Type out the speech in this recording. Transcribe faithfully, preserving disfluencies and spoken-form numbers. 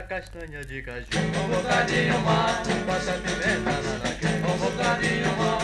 da castanha de caju. Um bocadinho mais, passa pimenta na laje. Um bocadinho mais.